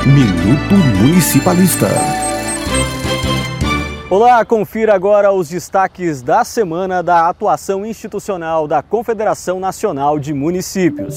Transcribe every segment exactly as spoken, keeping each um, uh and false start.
Minuto Municipalista. Olá, confira agora os destaques da semana da atuação institucional da Confederação Nacional de Municípios.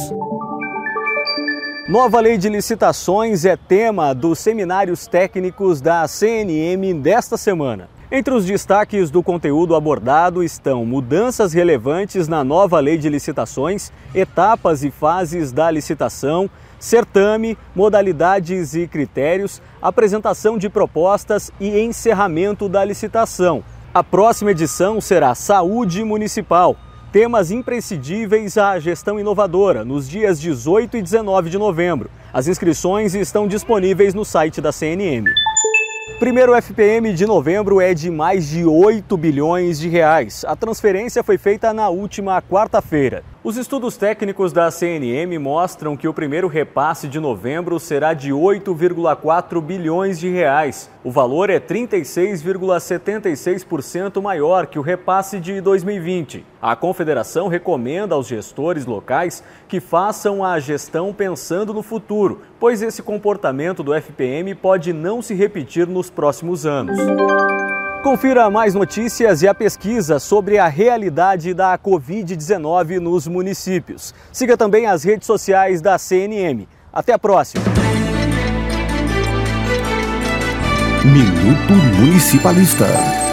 Nova lei de licitações é tema dos seminários técnicos da C N M desta semana. Entre os destaques do conteúdo abordado estão mudanças relevantes na nova lei de licitações, etapas e fases da licitação, certame, modalidades e critérios, apresentação de propostas e encerramento da licitação. A próxima edição será Saúde Municipal, temas imprescindíveis à gestão inovadora, nos dias dezoito e dezenove de novembro. As inscrições estão disponíveis no site da C N M. Primeiro F P M de novembro é de mais de oito bilhões de reais. A transferência foi feita na última quarta-feira. Os estudos técnicos da C N M mostram que o primeiro repasse de novembro será de oito vírgula quatro bilhões de reais. O valor é trinta e seis vírgula setenta e seis por cento maior que o repasse de dois mil e vinte. A Confederação recomenda aos gestores locais que façam a gestão pensando no futuro, pois esse comportamento do F P M pode não se repetir nos próximos anos. Confira mais notícias e a pesquisa sobre a realidade da covid dezenove nos municípios. Siga também as redes sociais da C N M. Até a próxima! Minuto Municipalista.